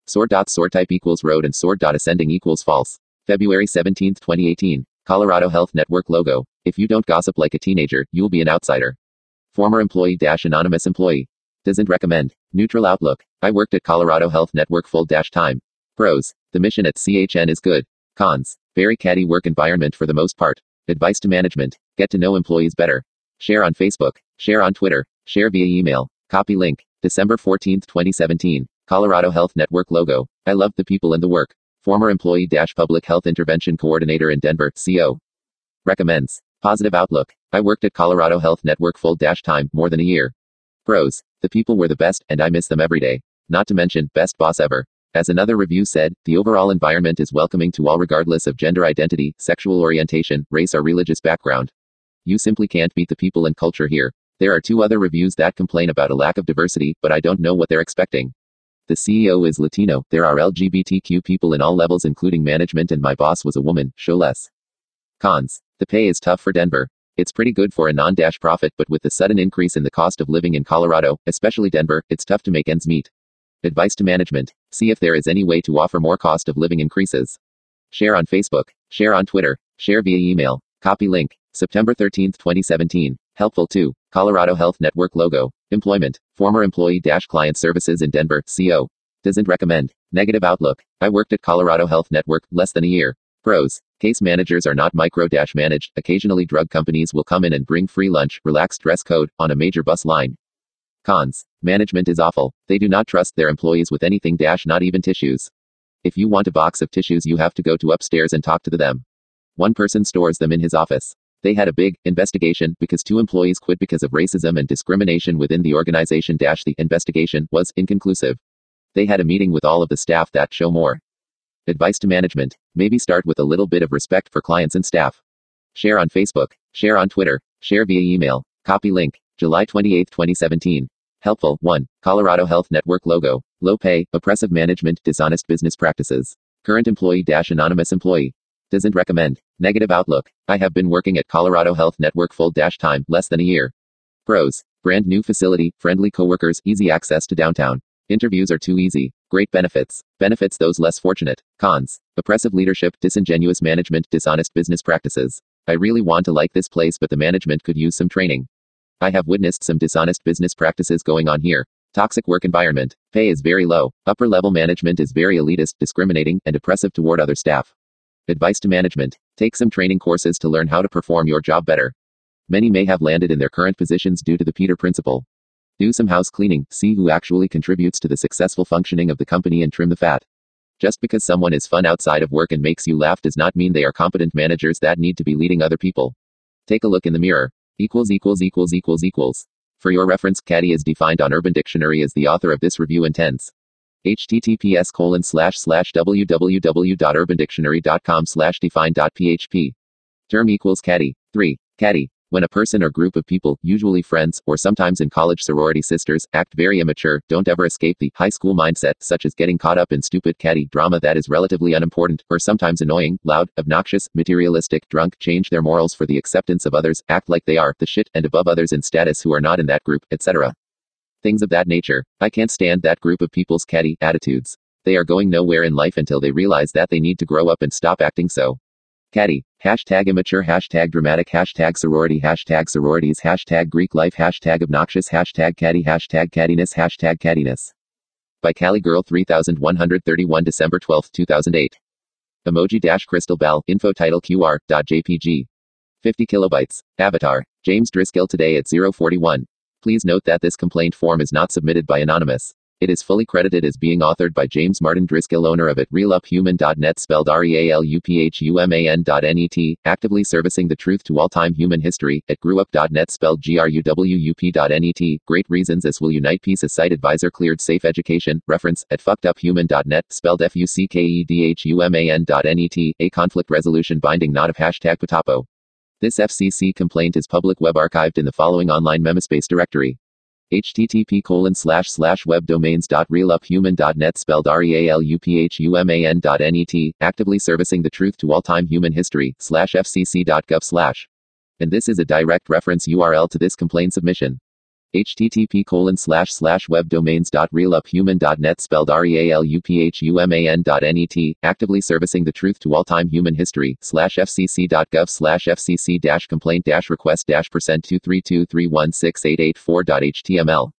Sort type equals road and sort.ascending equals false. February 17, 2018. Colorado Health Network logo. If you don't gossip like a teenager, you'll be an outsider. Former employee-anonymous employee. Doesn't recommend. Neutral outlook. I worked at Colorado Health Network full-time. Pros. The mission at CHN is good. Cons. Very catty work environment for the most part. Advice to management. Get to know employees better. Share on Facebook. Share on Twitter. Share via email. Copy link. December 14, 2017. Colorado Health Network logo. I love the people and the work. Former employee-public health intervention coordinator in Denver, CO. Recommends. Positive outlook. I worked at Colorado Health Network full-time more than a year. Pros. The people were the best, and I miss them every day. Not to mention, best boss ever. As another review said, the overall environment is welcoming to all regardless of gender identity, sexual orientation, race or religious background. You simply can't beat the people and culture here. There are 2 other reviews that complain about a lack of diversity, but I don't know what they're expecting. The CEO is Latino, there are LGBTQ people in all levels including management and my boss was a woman, show less. Cons. The pay is tough for Denver. It's pretty good for a non-profit, but with the sudden increase in the cost of living in Colorado, especially Denver, it's tough to make ends meet. Advice to management. See if there is any way to offer more cost of living increases. Share on Facebook. Share on Twitter. Share via email. Copy link. September 13, 2017. Helpful 2. Colorado Health Network logo. Employment. Former employee-client services in Denver, CO. Doesn't recommend. Negative outlook. I worked at Colorado Health Network less than a year. Pros. Case managers are not micro-managed. Occasionally drug companies will come in and bring free lunch, relaxed dress code, on a major bus line. Cons. Management is awful. They do not trust their employees with anything, not even tissues. If you want a box of tissues, you have to go to upstairs and talk to them. One person stores them in his office. They had a big investigation because 2 employees quit because of racism and discrimination within the organization. The investigation was inconclusive. They had a meeting with all of the staff that show more. Advice to management. Maybe start with a little bit of respect for clients and staff. Share on Facebook. Share on Twitter. Share via email. Copy link. July 28, 2017. Helpful 1. Colorado Health Network logo. Low pay, oppressive management, dishonest business practices. Current employee-anonymous employee. Doesn't recommend. Negative outlook. I have been working at Colorado Health Network full-time less than a year. Pros. Brand new facility, friendly coworkers, easy access to downtown. Interviews are too easy. Great benefits. Benefits those less fortunate. Cons. Oppressive leadership, disingenuous management, dishonest business practices. I really want to like this place, but the management could use some training. I have witnessed some dishonest business practices going on here. Toxic work environment. Pay is very low. Upper level management is very elitist, discriminating, and oppressive toward other staff. Advice to management. Take some training courses to learn how to perform your job better. Many may have landed in their current positions due to the Peter Principle. Do some house cleaning, see who actually contributes to the successful functioning of the company and trim the fat. Just because someone is fun outside of work and makes you laugh does not mean they are competent managers that need to be leading other people. Take a look in the mirror. For your reference, catty is defined on Urban Dictionary as the author of this review intends. https://www.urbandictionary.com/define.php. Term equals catty. 3. Catty. When a person or group of people, usually friends, or sometimes in college sorority sisters, act very immature, don't ever escape the high school mindset, such as getting caught up in stupid catty drama that is relatively unimportant, or sometimes annoying, loud, obnoxious, materialistic, drunk, change their morals for the acceptance of others, act like they are the shit and above others in status who are not in that group, etc. Things of that nature. I can't stand that group of people's catty attitudes. They are going nowhere in life until they realize that they need to grow up and stop acting so catty. #immature, #dramatic, #sorority, #sororities, #Greek life, #obnoxious, #catty, #cattiness, #cattiness. By Cali Girl 3131 December 12, 2008. Emoji-Crystal Bell, info title QR.jpg. 50 kilobytes. Avatar. James Driscoll today at 041. Please note that this complaint form is not submitted by Anonymous. It is fully credited as being authored by James Martin Driscoll, owner of realuphuman.net, spelled realuphuman.net, actively servicing the truth to all-time human history, at grewup.net, spelled gruwup.net. Great reasons as will unite. Peace site advisor cleared safe education, reference, at fuckeduphuman.net, spelled fuckedhuman.net, a conflict resolution binding not of #Potapo. This FCC complaint is public web archived in the following online memespace directory. http://webdomains.realuphuman.net spelled realuphuman.net, actively servicing the truth to all-time human history, /fcc.gov/. And this is a direct reference URL to this complaint submission. http://webdomains.realuphuman.net spelled realuphuman.net, actively servicing the truth to all-time human history, /fcc.gov/fcc-complaint-request-%232316884.html.